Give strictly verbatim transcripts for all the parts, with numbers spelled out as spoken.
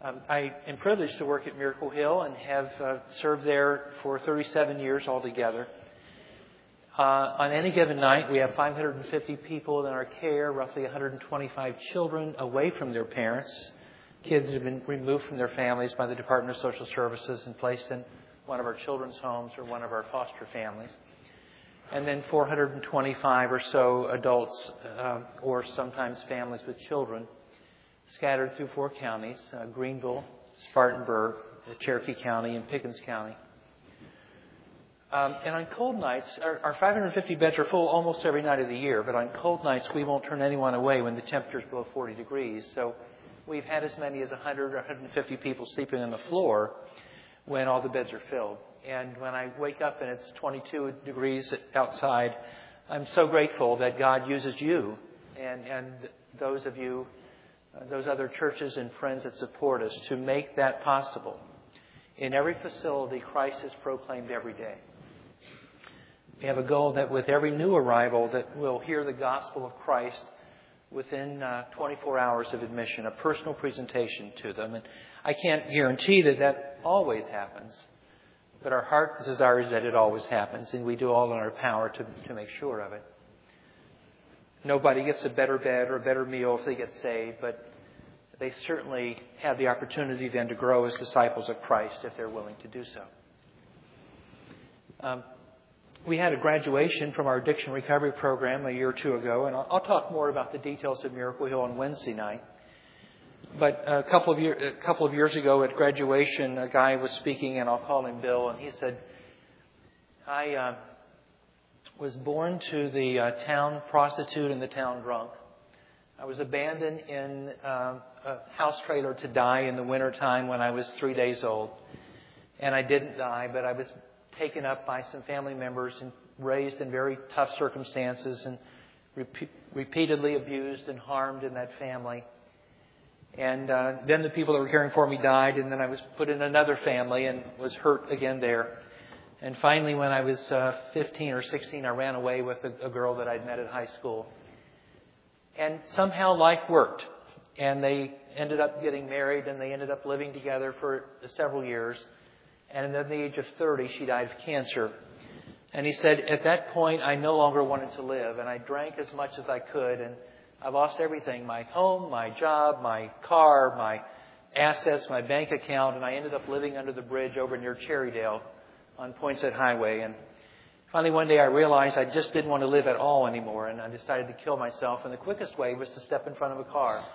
Um, I am privileged to work at Miracle Hill and have uh, served there for thirty-seven years altogether. Uh, on any given night, we have five hundred fifty people in our care, roughly one hundred twenty-five children away from their parents. Kids have been removed from their families by the Department of Social Services and placed in one of our children's homes or one of our foster families. And then four hundred twenty-five or so adults uh, or sometimes families with children scattered through four counties, uh, Greenville, Spartanburg, Cherokee County, and Pickens County. Um, and on cold nights, our, our five hundred fifty beds are full almost every night of the year, but on cold nights we won't turn anyone away when the temperature is below forty degrees. So we've had as many as one hundred or one hundred fifty people sleeping on the floor when all the beds are filled. And when I wake up and it's twenty-two degrees outside, I'm so grateful that God uses you and, and those of you, uh, those other churches and friends that support us to make that possible. In every facility, Christ is proclaimed every day. We have a goal that with every new arrival that we'll hear the gospel of Christ within uh, twenty-four hours of admission, a personal presentation to them. And I can't guarantee that that always happens, but our heart desires that it always happens, and we do all in our power to, to make sure of it. Nobody gets a better bed or a better meal if they get saved, but they certainly have the opportunity then to grow as disciples of Christ if they're willing to do so. Um, we had a graduation from our addiction recovery program a year or two ago, and I'll, I'll talk more about the details of Miracle Hill on Wednesday night. But a couple of year, a couple of years ago at graduation, a guy was speaking, and I'll call him Bill, and he said, I uh, was born to the uh, town prostitute and the town drunk. I was abandoned in uh, a house trailer to die in the wintertime when I was three days old. And I didn't die, but I was taken up by some family members and raised in very tough circumstances and repeat, repeatedly abused and harmed in that family. And uh, then the people that were caring for me died, and then I was put in another family and was hurt again there. And finally, when I was uh, fifteen or sixteen, I ran away with a, a girl that I'd met at high school. And somehow life worked. And they ended up getting married, and they ended up living together for several years. And at the age of thirty, she died of cancer. And he said, at that point, I no longer wanted to live. And I drank as much as I could, and I lost everything, my home, my job, my car, my assets, my bank account, and I ended up living under the bridge over near Cherrydale on Poinsett Highway. And finally one day I realized I just didn't want to live at all anymore, and I decided to kill myself, and the quickest way was to step in front of a car.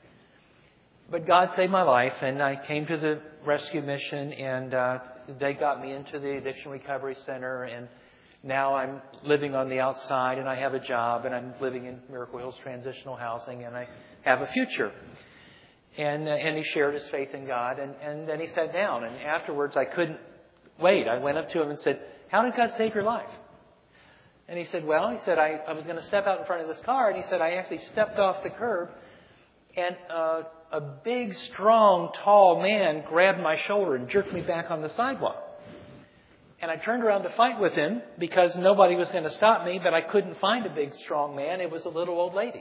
But God saved my life, and I came to the rescue mission, and uh, they got me into the Addiction Recovery Center, and now I'm living on the outside, and I have a job, and I'm living in Miracle Hills Transitional Housing, and I have a future. And uh, and he shared his faith in God, and, and then he sat down, and afterwards I couldn't wait. I went up to him and said, how did God save your life? And he said, well, he said, I, I was going to step out in front of this car, and he said, I actually stepped off the curb, and uh, a big, strong, tall man grabbed my shoulder and jerked me back on the sidewalk. And I turned around to fight with him because nobody was going to stop me, but I couldn't find a big, strong man. It was a little old lady.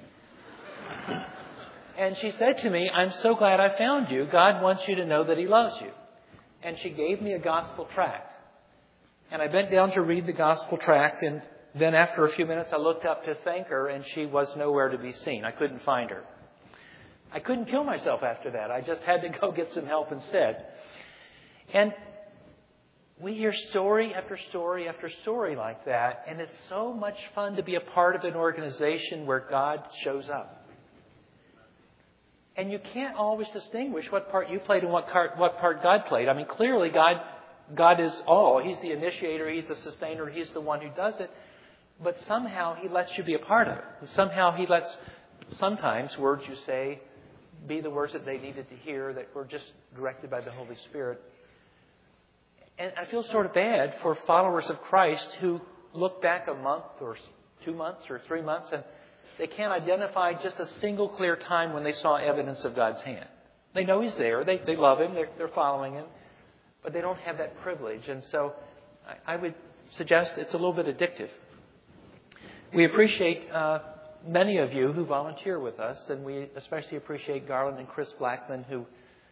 And she said to me, I'm so glad I found you. God wants you to know that He loves you. And she gave me a gospel tract. And I bent down to read the gospel tract, and then after a few minutes I looked up to thank her, and she was nowhere to be seen. I couldn't find her. I couldn't kill myself after that. I just had to go get some help instead. And we hear story after story after story like that, and it's so much fun to be a part of an organization where God shows up. And you can't always distinguish what part you played and what part, what part God played. I mean, clearly God, God is all. He's the initiator, He's the sustainer, He's the one who does it. But somehow He lets you be a part of it. And somehow He lets sometimes words you say be the words that they needed to hear, that were just directed by the Holy Spirit. And I feel sort of bad for followers of Christ who look back a month or two months or three months and they can't identify just a single clear time when they saw evidence of God's hand. They know He's there. They, they love Him. They're, they're following Him. But they don't have that privilege. And so I, I would suggest it's a little bit addictive. We appreciate uh, many of you who volunteer with us, and we especially appreciate Garland and Chris Blackman who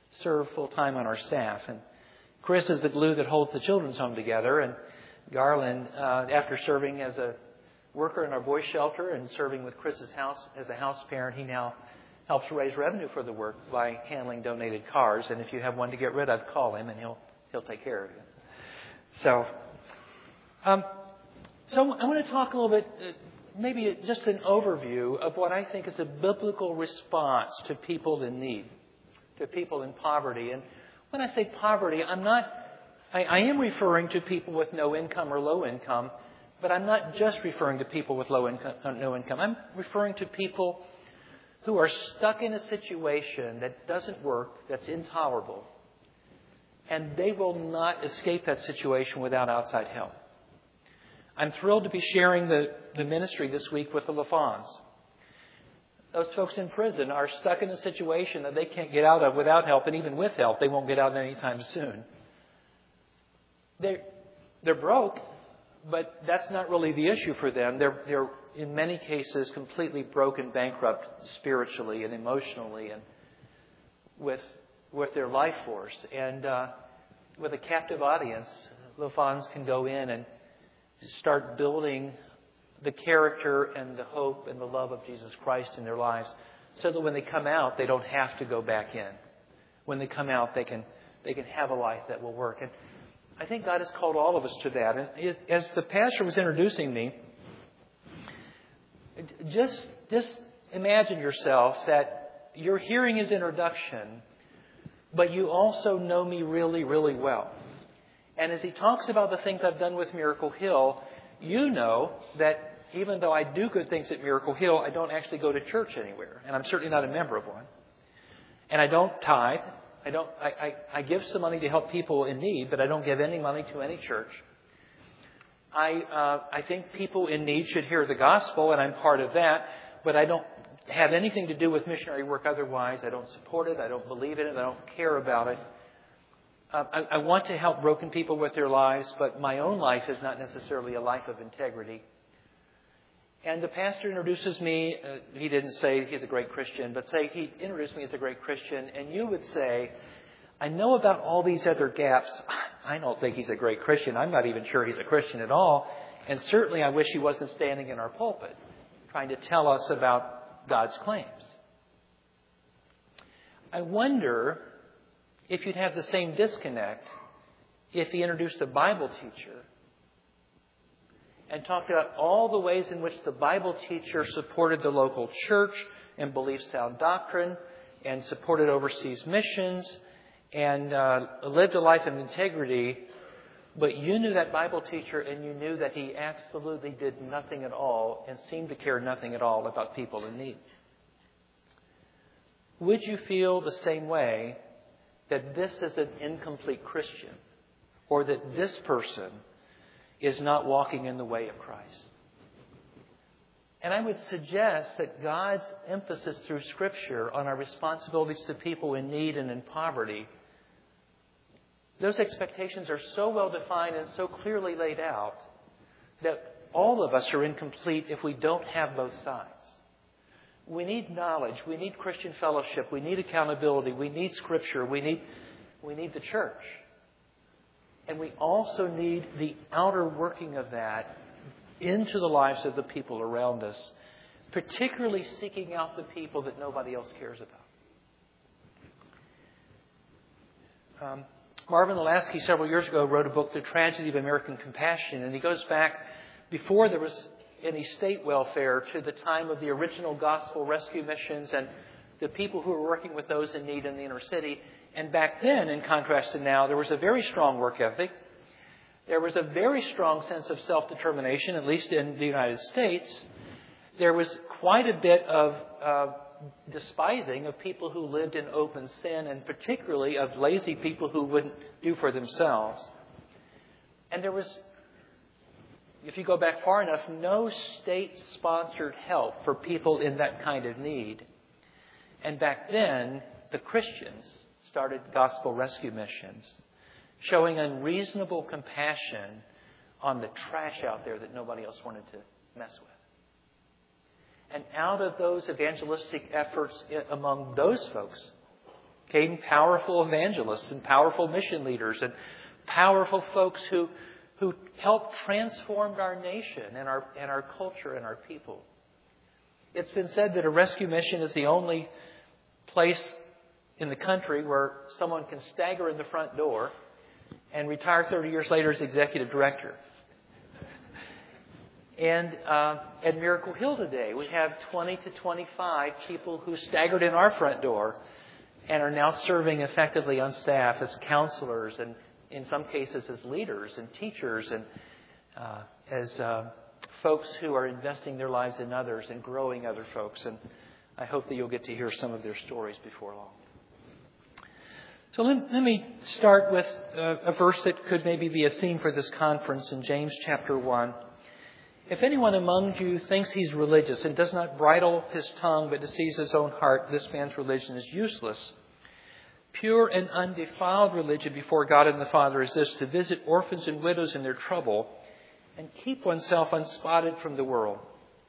serve full-time on our staff. And Chris is the glue that holds the children's home together. And Garland, uh, after serving as a worker in our boys' shelter and serving with Chris's house as a house parent, he now helps raise revenue for the work by handling donated cars. And if you have one to get rid of, call him and he'll he'll take care of you. So, um, so I want to talk a little bit, uh, maybe just an overview of what I think is a biblical response to people in need, to people in poverty. And when I say poverty, I'm not, I, I am referring to people with no income or low income, but I'm not just referring to people with low income, uh, no income. I'm referring to people who are stuck in a situation that doesn't work, that's intolerable, and they will not escape that situation without outside help. I'm thrilled to be sharing the, the ministry this week with the LaFons. Those folks in prison are stuck in a situation that they can't get out of without help, and even with help, they won't get out anytime soon. They're, they're broke, but that's not really the issue for them. They're, they're, in many cases, completely broken, bankrupt spiritually and emotionally and with with their life force. And uh, with a captive audience, LaFons can go in and start building the character and the hope and the love of Jesus Christ in their lives so that when they come out, they don't have to go back in. When they come out, they can they can have a life that will work. And I think God has called all of us to that. And as the pastor was introducing me, just, just imagine yourself that you're hearing his introduction, but you also know me really, really well. And as he talks about the things I've done with Miracle Hill, you know that even though I do good things at Miracle Hill, I don't actually go to church anywhere. And I'm certainly not a member of one. And I don't tithe. I don't. I, I, I give some money to help people in need, but I don't give any money to any church. I uh, I think people in need should hear the gospel, and I'm part of that. But I don't have anything to do with missionary work otherwise. I don't support it. I don't believe in it. I don't care about it. Uh, I, I want to help broken people with their lives, but my own life is not necessarily a life of integrity. And the pastor introduces me. Uh, he didn't say he's a great Christian, but say he introduced me as a great Christian. And you would say, I know about all these other gaps. I don't think he's a great Christian. I'm not even sure he's a Christian at all. And certainly I wish he wasn't standing in our pulpit trying to tell us about God's claims. I wonder if you'd have the same disconnect if he introduced a Bible teacher and talked about all the ways in which the Bible teacher supported the local church and believed sound doctrine and supported overseas missions and uh, lived a life of integrity, but you knew that Bible teacher and you knew that he absolutely did nothing at all and seemed to care nothing at all about people in need. Would you feel the same way that this is an incomplete Christian or that this person is not walking in the way of Christ? And I would suggest that God's emphasis through Scripture on our responsibilities to people in need and in poverty, those expectations are so well defined and so clearly laid out that all of us are incomplete if we don't have both sides. We need knowledge. We need Christian fellowship. We need accountability. We need Scripture. We need, we need the church. And we also need the outer working of that into the lives of the people around us, particularly seeking out the people that nobody else cares about. Um, Marvin Lasky several years ago wrote a book, The Tragedy of American Compassion, and he goes back before there was any state welfare to the time of the original gospel rescue missions and the people who were working with those in need in the inner city. And back then, in contrast to now, there was a very strong work ethic. There was a very strong sense of self-determination, at least in the United States. There was quite a bit of uh, despising of people who lived in open sin, and particularly of lazy people who wouldn't do for themselves. And there was, if you go back far enough, no state-sponsored help for people in that kind of need. And back then, the Christians started gospel rescue missions, showing unreasonable compassion on the trash out there that nobody else wanted to mess with. And out of those evangelistic efforts among those folks came powerful evangelists and powerful mission leaders and powerful folks who who helped transform our nation and our and our culture and our people. It's been said that a rescue mission is the only place in the country where someone can stagger in the front door and retire thirty years later as executive director. And uh, at Miracle Hill today, we have twenty to twenty-five people who staggered in our front door and are now serving effectively on staff as counselors and in some cases as leaders and teachers and uh, as uh, folks who are investing their lives in others and growing other folks. And I hope that you'll get to hear some of their stories before long. So let, let me start with a, a verse that could maybe be a theme for this conference in James chapter one. If anyone among you thinks he's religious and does not bridle his tongue but deceives his own heart, this man's religion is useless. Pure and undefiled religion before God and the Father is this: to visit orphans and widows in their trouble and keep oneself unspotted from the world.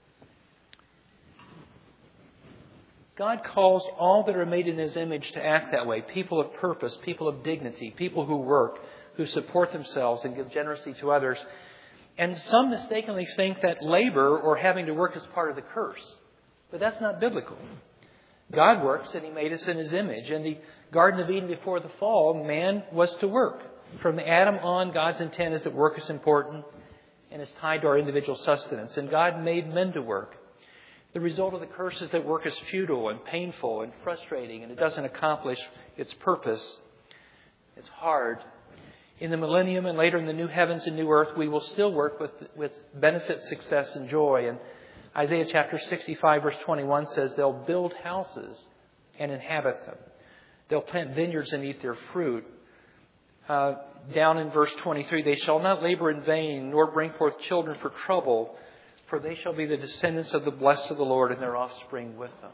God calls all that are made in His image to act that way. People of purpose, people of dignity, people who work, who support themselves and give generously to others. And some mistakenly think that labor or having to work is part of the curse. But that's not biblical. God works and He made us in His image. In the Garden of Eden before the fall, man was to work. From Adam on, God's intent is that work is important and is tied to our individual sustenance. And God made men to work. The result of the curse is that work is futile and painful and frustrating, and it doesn't accomplish its purpose. It's hard. In the millennium and later in the new heavens and new earth, we will still work with, with benefit, success, and joy. And Isaiah chapter sixty-five verse twenty-one says they'll build houses and inhabit them. They'll plant vineyards and eat their fruit. Uh, down in verse twenty-three, they shall not labor in vain, nor bring forth children for trouble, for they shall be the descendants of the blessed of the Lord and their offspring with them.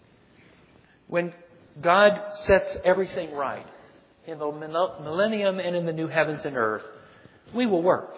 When God sets everything right, in the millennium and in the new heavens and earth, we will work.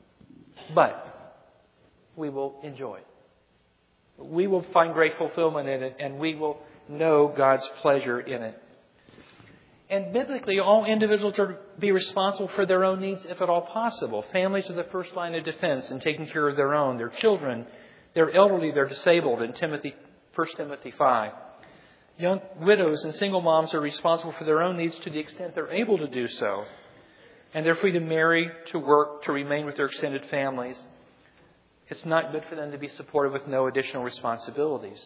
But we will enjoy it. We will find great fulfillment in it, and we will know God's pleasure in it. And biblically, all individuals are to be responsible for their own needs, if at all possible. Families are the first line of defense in taking care of their own, their children, their elderly, their disabled, in Timothy, First Timothy five. Young widows and single moms are responsible for their own needs to the extent they're able to do so. And they're free to marry, to work, to remain with their extended families. It's not good for them to be supported with no additional responsibilities.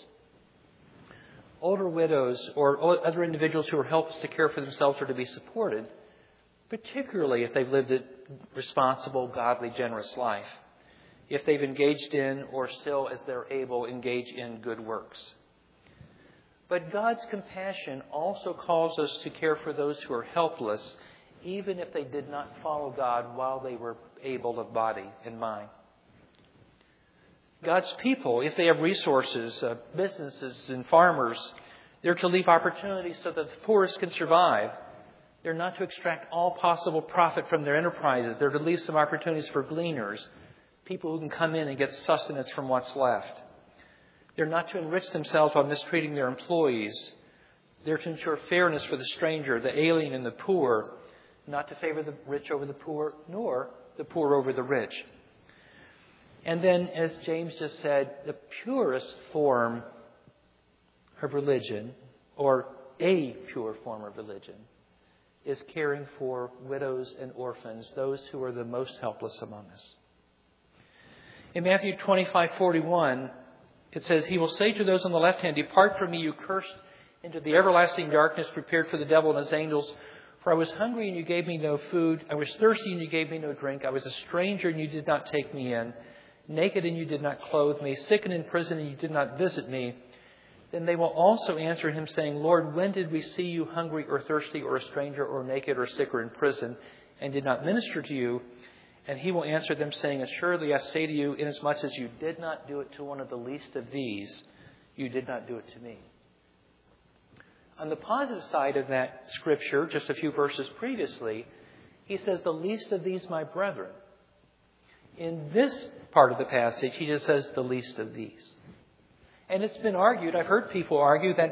Older widows or other individuals who are helpless to care for themselves are to be supported, particularly if they've lived a responsible, godly, generous life, if they've engaged in or still, as they're able, engage in good works. But God's compassion also calls us to care for those who are helpless, even if they did not follow God while they were able of body and mind. God's people, if they have resources, uh, businesses and farmers, they're to leave opportunities so that the poorest can survive. They're not to extract all possible profit from their enterprises. They're to leave some opportunities for gleaners, people who can come in and get sustenance from what's left. They're not to enrich themselves while mistreating their employees. They're to ensure fairness for the stranger, the alien, and the poor, not to favor the rich over the poor, nor the poor over the rich. And then, as James just said, the purest form of religion, or a pure form of religion, is caring for widows and orphans, those who are the most helpless among us. In Matthew twenty-five forty-one, it says, "He will say to those on the left hand, 'Depart from me, you cursed, into the everlasting darkness prepared for the devil and his angels. For I was hungry and you gave me no food. I was thirsty and you gave me no drink. I was a stranger and you did not take me in. Naked and you did not clothe me. Sick and in prison and you did not visit me.' Then they will also answer him, saying, 'Lord, when did we see you hungry or thirsty or a stranger or naked or sick or in prison and did not minister to you?' And he will answer them, saying, 'Assuredly I say to you, inasmuch as you did not do it to one of the least of these, you did not do it to me.'" On the positive side of that scripture, just a few verses previously, he says, "The least of these, my brethren." In this part of the passage, he just says, "the least of these." And it's been argued, I've heard people argue that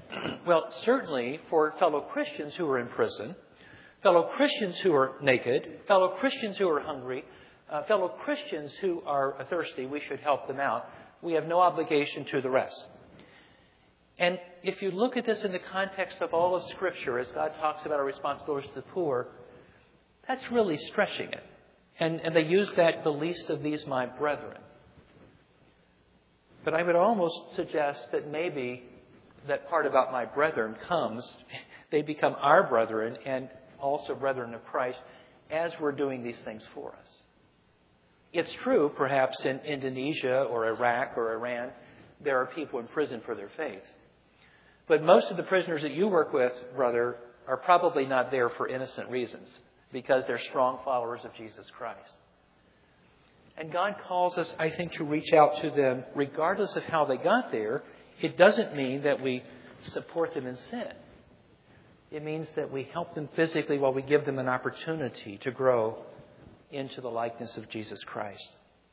Well, certainly for fellow Christians who are in prison, fellow Christians who are naked, fellow Christians who are hungry, uh, fellow Christians who are thirsty, we should help them out. We have no obligation to the rest. And if you look at this in the context of all of Scripture, as God talks about our responsibilities to the poor, that's really stretching it. And, and they use that, the least of these my brethren. But I would almost suggest that maybe that part about my brethren comes, they become our brethren and also brethren of Christ as we're doing these things for us. It's true, perhaps in Indonesia or Iraq or Iran, there are people in prison for their faith. But most of the prisoners that you work with, brother, are probably not there for innocent reasons because they're strong followers of Jesus Christ. And God calls us, I think, to reach out to them regardless of how they got there. It doesn't mean that we support them in sin. It means that we help them physically while we give them an opportunity to grow into the likeness of Jesus Christ.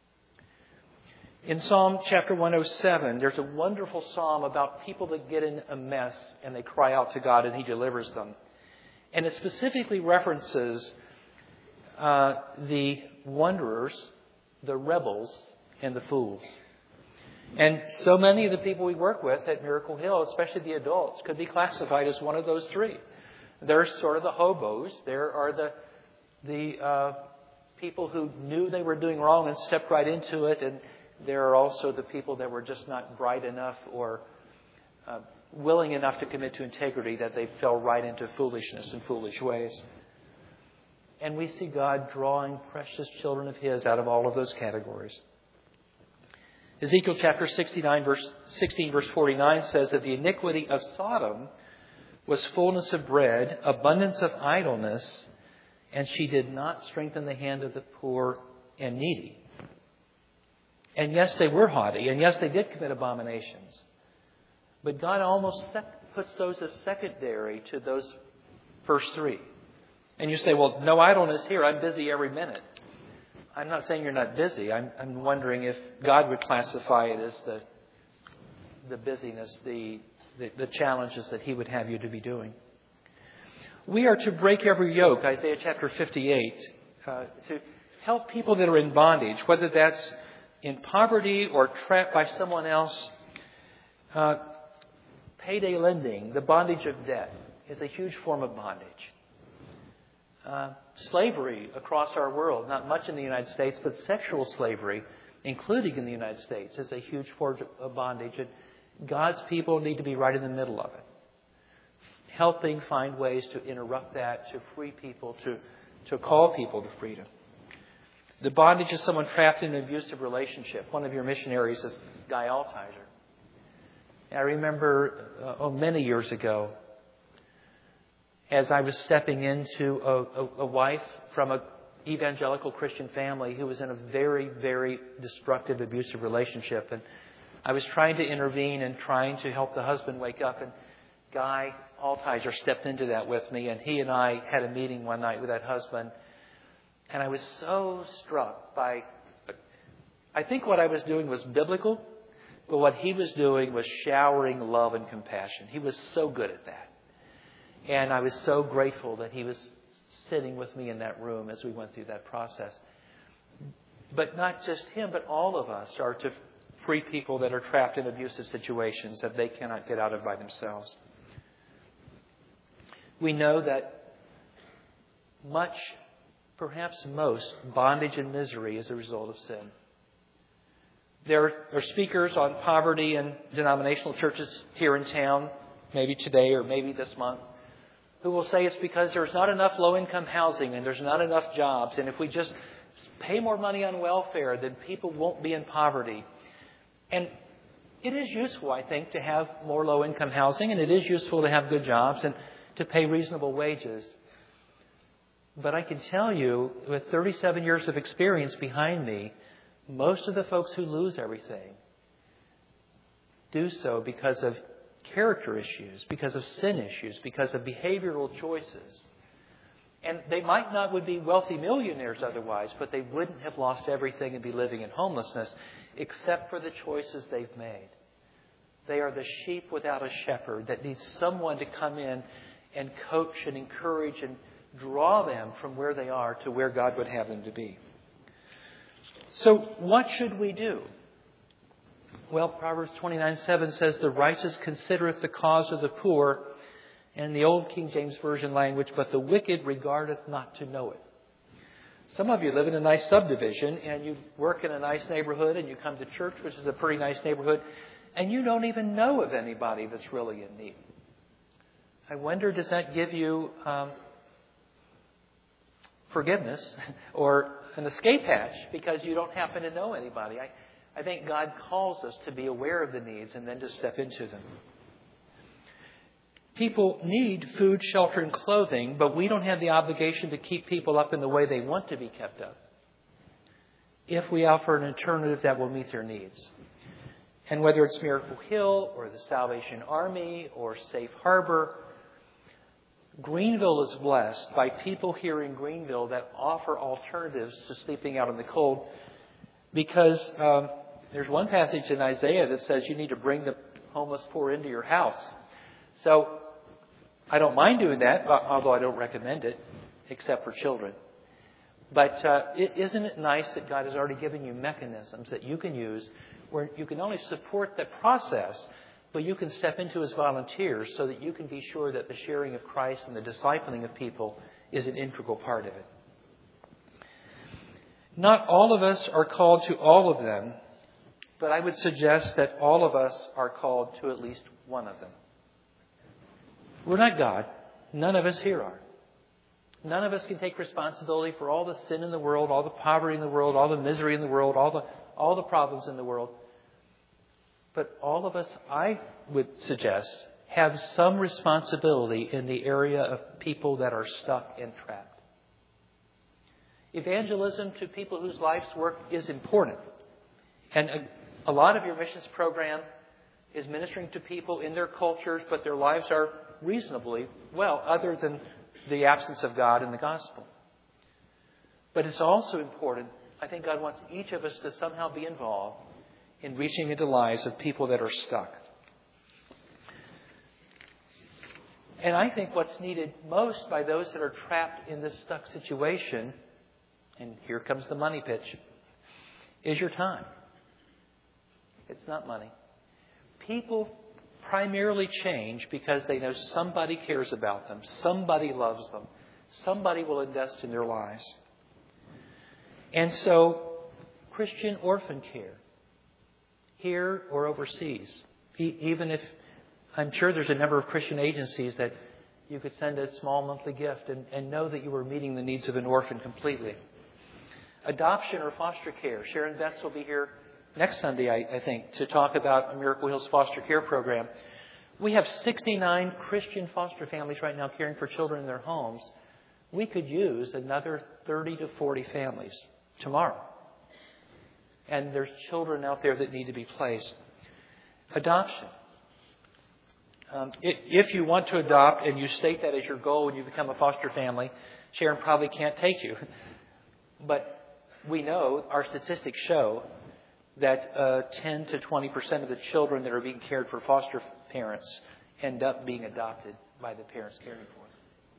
In Psalm chapter one oh seven, there's a wonderful psalm about people that get in a mess and they cry out to God and He delivers them. And it specifically references uh, the wanderers, the rebels, and the fools. And so many of the people we work with at Miracle Hill, especially the adults, could be classified as one of those three. They're sort of the hobos. There are the the uh, people who knew they were doing wrong and stepped right into it. And there are also the people that were just not bright enough or uh, willing enough to commit to integrity that they fell right into foolishness and foolish ways. And we see God drawing precious children of His out of all of those categories. Ezekiel chapter sixty-nine, verse sixteen, verse forty-nine says that the iniquity of Sodom was fullness of bread, abundance of idleness, and she did not strengthen the hand of the poor and needy. And yes, they were haughty, and yes, they did commit abominations. But God almost sec- puts those as secondary to those first three. And you say, well, no idleness here. I'm busy every minute. I'm not saying you're not busy. I'm, I'm wondering if God would classify it as the the busyness, the, the the challenges that He would have you to be doing. We are to break every yoke, Isaiah chapter fifty-eight, uh, to help people that are in bondage, whether that's in poverty or trapped by someone else. Uh, payday lending, the bondage of debt, is a huge form of bondage. Uh, slavery across our world, not much in the United States, but sexual slavery, including in the United States, is a huge form of bondage. And God's people need to be right in the middle of it, helping find ways to interrupt that, to free people, to, to call people to freedom. The bondage of someone trapped in an abusive relationship. One of your missionaries is Guy Altizer. I remember uh, oh, many years ago, as I was stepping into a, a, a wife from an evangelical Christian family who was in a very, very destructive, abusive relationship. And I was trying to intervene and trying to help the husband wake up. And Guy Altizer stepped into that with me. And he and I had a meeting one night with that husband. And I was so struck by, I think what I was doing was biblical. But what he was doing was showering love and compassion. He was so good at that. And I was so grateful that he was sitting with me in that room as we went through that process. But not just him, but all of us are to free people that are trapped in abusive situations that they cannot get out of by themselves. We know that much, perhaps most, bondage and misery is a result of sin. There are speakers on poverty in denominational churches here in town, maybe today or maybe this month, who will say it's because there's not enough low-income housing and there's not enough jobs. And if we just pay more money on welfare, then people won't be in poverty. And it is useful, I think, to have more low-income housing, and it is useful to have good jobs and to pay reasonable wages. But I can tell you, with thirty-seven years of experience behind me, most of the folks who lose everything do so because of character issues, because of sin issues, because of behavioral choices. And they might not would be wealthy millionaires otherwise, but they wouldn't have lost everything and be living in homelessness except for the choices they've made. They are the sheep without a shepherd that needs someone to come in and coach and encourage and draw them from where they are to where God would have them to be. So what should we do? Well, Proverbs twenty-nine seven says, "The righteous considereth the cause of the poor," in the old King James Version language, "but the wicked regardeth not to know it." Some of you live in a nice subdivision and you work in a nice neighborhood and you come to church, which is a pretty nice neighborhood, and you don't even know of anybody that's really in need. I wonder, does that give you um, forgiveness or an escape hatch because you don't happen to know anybody? I, I think God calls us to be aware of the needs and then to step into them. People need food, shelter, and clothing, but we don't have the obligation to keep people up in the way they want to be kept up if we offer an alternative that will meet their needs. And whether it's Miracle Hill or the Salvation Army or Safe Harbor, Greenville is blessed by people here in Greenville that offer alternatives to sleeping out in the cold, because um, there's one passage in Isaiah that says you need to bring the homeless poor into your house. So I don't mind doing that, although I don't recommend it, except for children. But uh, isn't it nice that God has already given you mechanisms that you can use where you can only support the process, but you can step into as volunteers so that you can be sure that the sharing of Christ and the discipling of people is an integral part of it. Not all of us are called to all of them, but I would suggest that all of us are called to at least one of them. We're not God. None of us here are. None of us can take responsibility for all the sin in the world, all the poverty in the world, all the misery in the world, all the all the problems in the world. But all of us, I would suggest, have some responsibility in the area of people that are stuck and trapped. Evangelism to people whose life's work is important. And a, a lot of your missions program is ministering to people in their cultures, but their lives are reasonably well, other than the absence of God in the gospel. But it's also important, I think God wants each of us to somehow be involved in reaching into the lives of people that are stuck. And I think what's needed most by those that are trapped in this stuck situation, and here comes the money pitch, is your time. It's not money. People primarily change because they know somebody cares about them, somebody loves them, somebody will invest in their lives. And so, Christian orphan care, here or overseas, e- even if I'm sure there's a number of Christian agencies that you could send a small monthly gift and, and know that you were meeting the needs of an orphan completely. Adoption or foster care. Sharon Betts will be here next Sunday, I, I think, to talk about Miracle Hill's foster care program. We have sixty-nine Christian foster families right now caring for children in their homes. We could use another thirty to forty families tomorrow. And there's children out there that need to be placed. Adoption. Um, if you want to adopt and you state that as your goal when you become a foster family, Sharon probably can't take you. But we know, our statistics show, that uh, ten to twenty percent of the children that are being cared for foster parents end up being adopted by the parents caring for them.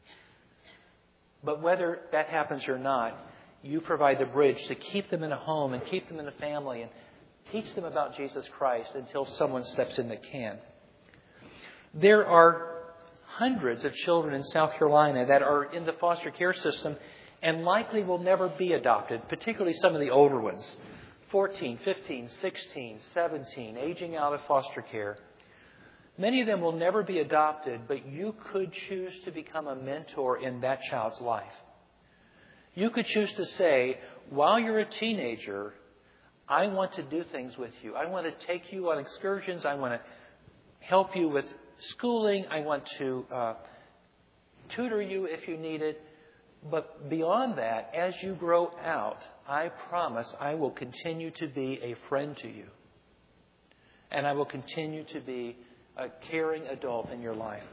But whether that happens or not, you provide the bridge to keep them in a home and keep them in a family and teach them about Jesus Christ until someone steps in that can. There are hundreds of children in South Carolina that are in the foster care system and likely will never be adopted, particularly some of the older ones. fourteen, fifteen, sixteen, seventeen, aging out of foster care. Many of them will never be adopted, but you could choose to become a mentor in that child's life. You could choose to say, while you're a teenager, I want to do things with you. I want to take you on excursions. I want to help you with schooling. I want to uh, tutor you if you need it. But beyond that, as you grow out, I promise I will continue to be a friend to you. And I will continue to be a caring adult in your life.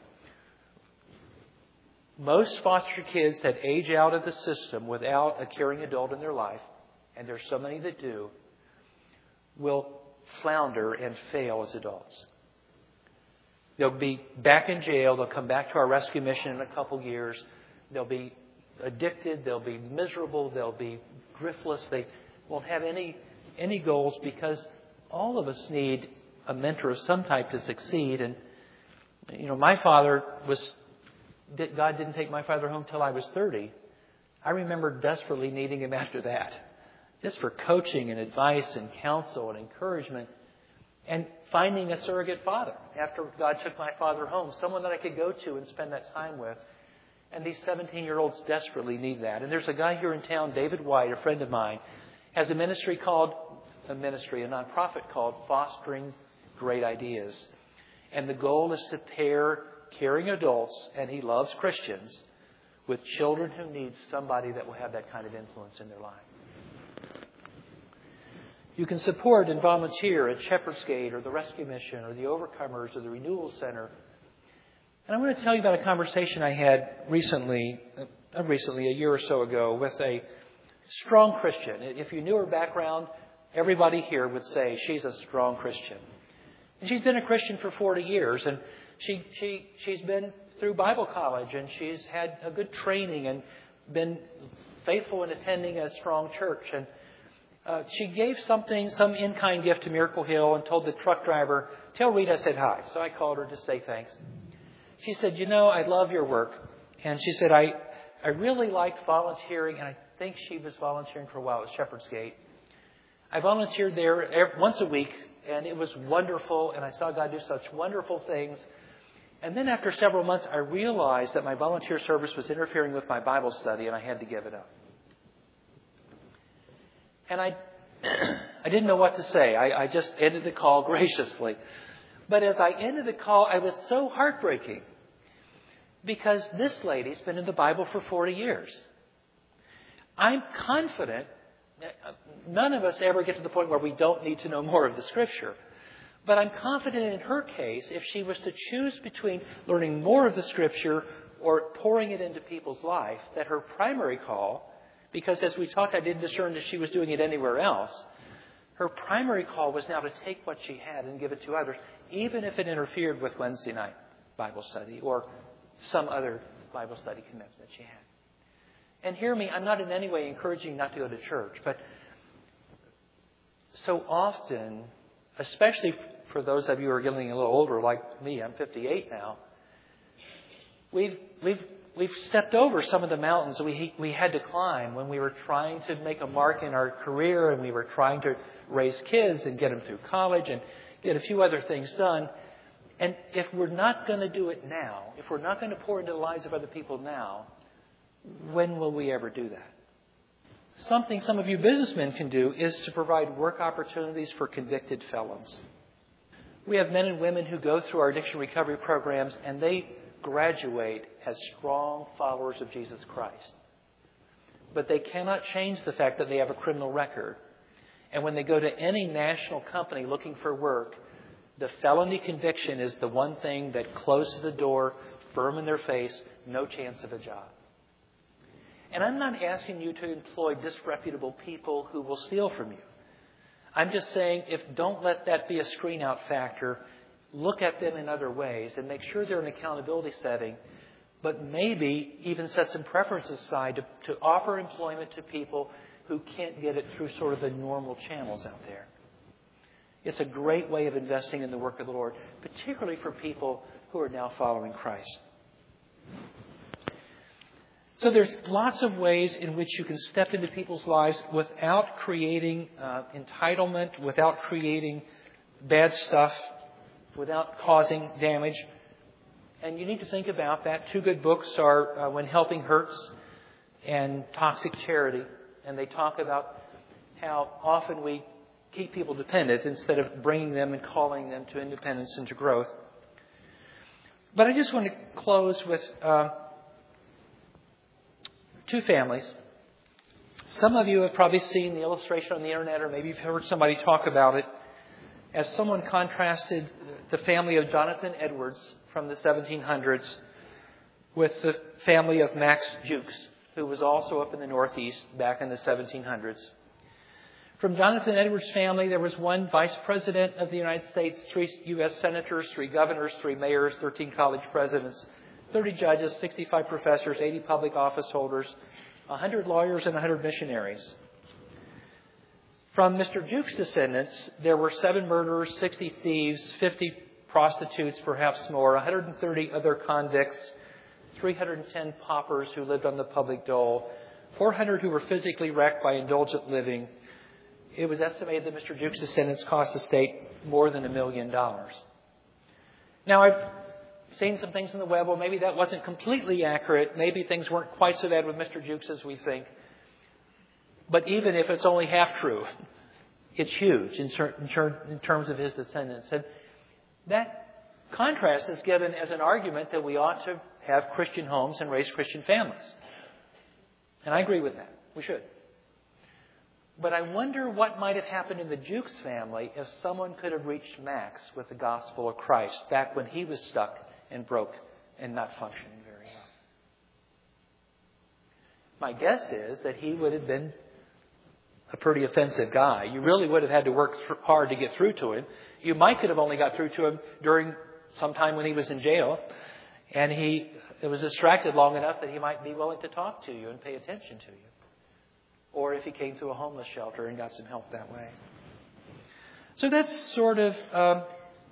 Most foster kids that age out of the system without a caring adult in their life, and there's so many that do, will flounder and fail as adults. They'll be back in jail. They'll come back to our rescue mission in a couple years. They'll be addicted. They'll be miserable. They'll be griftless. They won't have any any goals, because all of us need a mentor of some type to succeed. And, you know, my father was, God didn't take my father home till I was thirty. I remember desperately needing him after that, just for coaching and advice and counsel and encouragement, and finding a surrogate father after God took my father home, someone that I could go to and spend that time with. And these seventeen-year-olds desperately need that. And there's a guy here in town, David White, a friend of mine, has a ministry called, a ministry, a nonprofit called Fostering Great Ideas. And the goal is to pair caring adults, and he loves Christians, with children who need somebody that will have that kind of influence in their life. You can support and volunteer at Shepherd's Gate or the Rescue Mission or the Overcomers or the Renewal Center. And I want to tell you about a conversation I had recently, uh, recently, a year or so ago, with a strong Christian. If you knew her background, everybody here would say she's a strong Christian. And she's been a Christian for forty years, and she, she, she's been through Bible college, and she's had a good training and been faithful in attending a strong church. And uh, she gave something, some in-kind gift to Miracle Hill, and told the truck driver, "Tell Rita I said hi." So I called her to say thanks. She said, "You know, I love your work." And she said, I, I really liked volunteering, and I think she was volunteering for a while at Shepherd's Gate. I volunteered there every, once a week, and it was wonderful, and I saw God do such wonderful things. And then after several months, I realized that my volunteer service was interfering with my Bible study, and I had to give it up. And I I didn't know what to say. I, I just ended the call graciously. But as I ended the call, I was so heartbreaking, because this lady's been in the Bible for forty years. I'm confident that none of us ever get to the point where we don't need to know more of the Scripture. But I'm confident in her case, if she was to choose between learning more of the Scripture or pouring it into people's life, that her primary call, because as we talked, I didn't discern that she was doing it anywhere else, her primary call was now to take what she had and give it to others, even if it interfered with Wednesday night Bible study or some other Bible study commitment that she had. And hear me, I'm not in any way encouraging not to go to church, but so often, especially for those of you who are getting a little older like me, I'm fifty-eight now, we've we've we've stepped over some of the mountains we we had to climb when we were trying to make a mark in our career, and we were trying to raise kids and get them through college and get a few other things done. And if we're not going to do it now, if we're not going to pour into the lives of other people now, when will we ever do that? Something some of you businessmen can do is to provide work opportunities for convicted felons. We have men and women who go through our addiction recovery programs, and they graduate as strong followers of Jesus Christ. But they cannot change the fact that they have a criminal record. And when they go to any national company looking for work, the felony conviction is the one thing that closes the door, firm in their face, no chance of a job. And I'm not asking you to employ disreputable people who will steal from you. I'm just saying, if don't let that be a screen out factor, look at them in other ways and make sure they're in an accountability setting, but maybe even set some preferences aside to, to offer employment to people who can't get it through sort of the normal channels out there. It's a great way of investing in the work of the Lord, particularly for people who are now following Christ. So there's lots of ways in which you can step into people's lives without creating uh, entitlement, without creating bad stuff, without causing damage. And you need to think about that. Two good books are uh, When Helping Hurts and Toxic Charity. And they talk about how often we keep people dependent instead of bringing them and calling them to independence and to growth. But I just want to close with Uh, Two families. Some of you have probably seen the illustration on the internet, or maybe you've heard somebody talk about it, as someone contrasted the family of Jonathan Edwards from the seventeen hundreds with the family of Max Jukes, who was also up in the Northeast back in the seventeen hundreds. From Jonathan Edwards' family, there was one vice president of the United States, three U S senators, three governors, three mayors, thirteen college presidents, thirty judges, sixty-five professors, eighty public office holders, one hundred lawyers, and one hundred missionaries. From Mister Duke's descendants, there were seven murderers, sixty thieves, fifty prostitutes, perhaps more, one hundred thirty other convicts, three hundred ten paupers who lived on the public dole, four hundred who were physically wrecked by indulgent living. It was estimated that Mister Duke's descendants cost the state more than a million dollars. Now, I've seen some things on the web. Well, maybe that wasn't completely accurate. Maybe things weren't quite so bad with Mister Duke's as we think. But even if it's only half true, it's huge in, ter- in, ter- in terms of his descendants. And that contrast is given as an argument that we ought to have Christian homes and raise Christian families. And I agree with that. We should. But I wonder what might have happened in the Jukes family if someone could have reached Max with the gospel of Christ back when he was stuck and broke and not functioning very well. My guess is that he would have been a pretty offensive guy. You really would have had to work th- hard to get through to him. You might could have only got through to him during some time when he was in jail, and he was distracted long enough that he might be willing to talk to you and pay attention to you. Or if he came to a homeless shelter and got some help that way. So that's sort of um,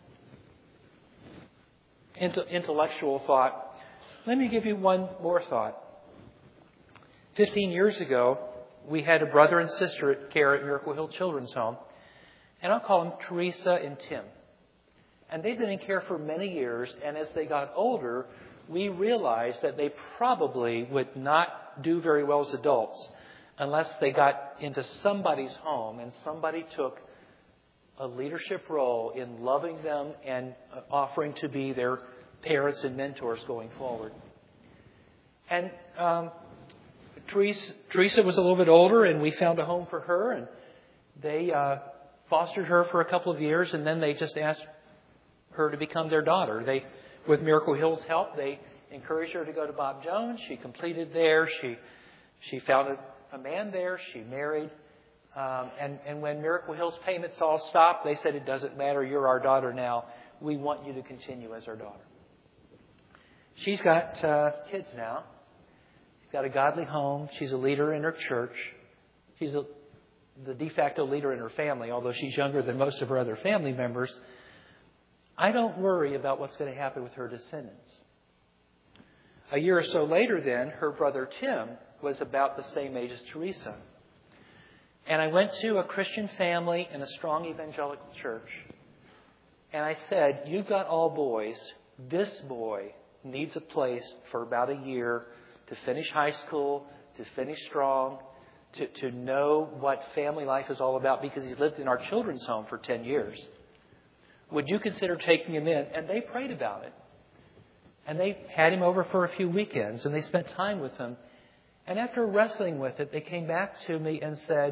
intellectual thought. Let me give you one more thought. Fifteen years ago, we had a brother and sister at care at Miracle Hill Children's Home. And I'll call them Teresa and Tim. And they've been in care for many years. And as they got older, we realized that they probably would not do very well as adults unless they got into somebody's home and somebody took a leadership role in loving them and offering to be their parents and mentors going forward. And um, Teresa, Teresa was a little bit older, and we found a home for her, and they uh, fostered her for a couple of years, and then they just asked her to become their daughter. They, with Miracle Hill's help, they encouraged her to go to Bob Jones. She completed there. She she found a a man there, she married, um, and, and when Miracle Hill's payments all stopped, they said, it doesn't matter, you're our daughter now. We want you to continue as our daughter. She's got uh, kids now. She's got a godly home. She's a leader in her church. She's a, the de facto leader in her family, although she's younger than most of her other family members. I don't worry about what's going to happen with her descendants. A year or so later then, her brother Tim was about the same age as Teresa. And I went to a Christian family in a strong evangelical church. And I said, you've got all boys. This boy needs a place for about a year to finish high school, to finish strong, to, to know what family life is all about, because he's lived in our children's home for ten years. Would you consider taking him in? And they prayed about it. And they had him over for a few weekends, and they spent time with him. And after wrestling with it, they came back to me and said,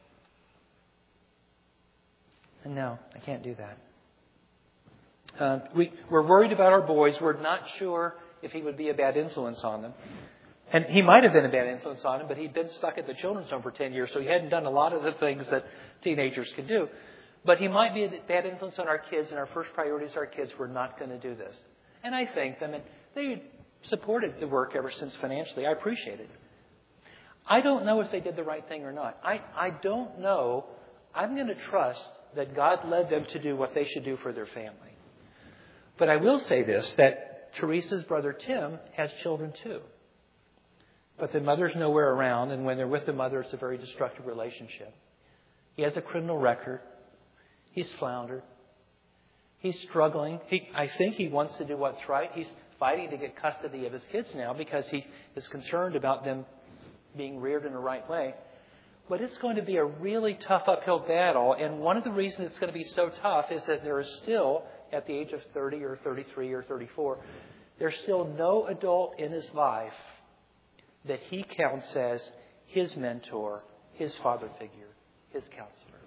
no, I can't do that. Uh, we, we're worried about our boys. We're not sure if he would be a bad influence on them. And he might have been a bad influence on them, but he'd been stuck at the children's home for ten years, so he hadn't done a lot of the things that teenagers can do. But he might be a bad influence on our kids, and our first priority is our kids. We're not going to do this. And I thanked them, and they supported the work ever since financially. I appreciate it. I don't know if they did the right thing or not. I, I don't know. I'm going to trust that God led them to do what they should do for their family. But I will say this, that Teresa's brother Tim has children too. But the mother's nowhere around, and when they're with the mother, it's a very destructive relationship. He has a criminal record. He's floundered. He's struggling. He, I think he wants to do what's right. He's fighting to get custody of his kids now because he is concerned about them being reared in the right way. But it's going to be a really tough uphill battle. And one of the reasons it's going to be so tough is that there is still, at the age of thirty or thirty-three or thirty-four, there's still no adult in his life that he counts as his mentor, his father figure, his counselor.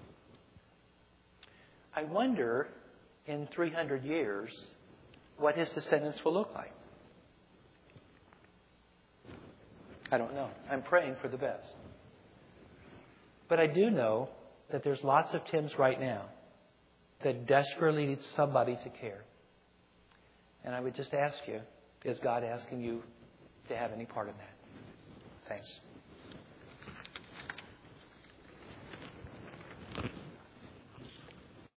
I wonder, in three hundred years, what his descendants will look like. I don't know. I'm praying for the best. But I do know that there's lots of Tims right now that desperately need somebody to care. And I would just ask you, is God asking you to have any part in that? Thanks.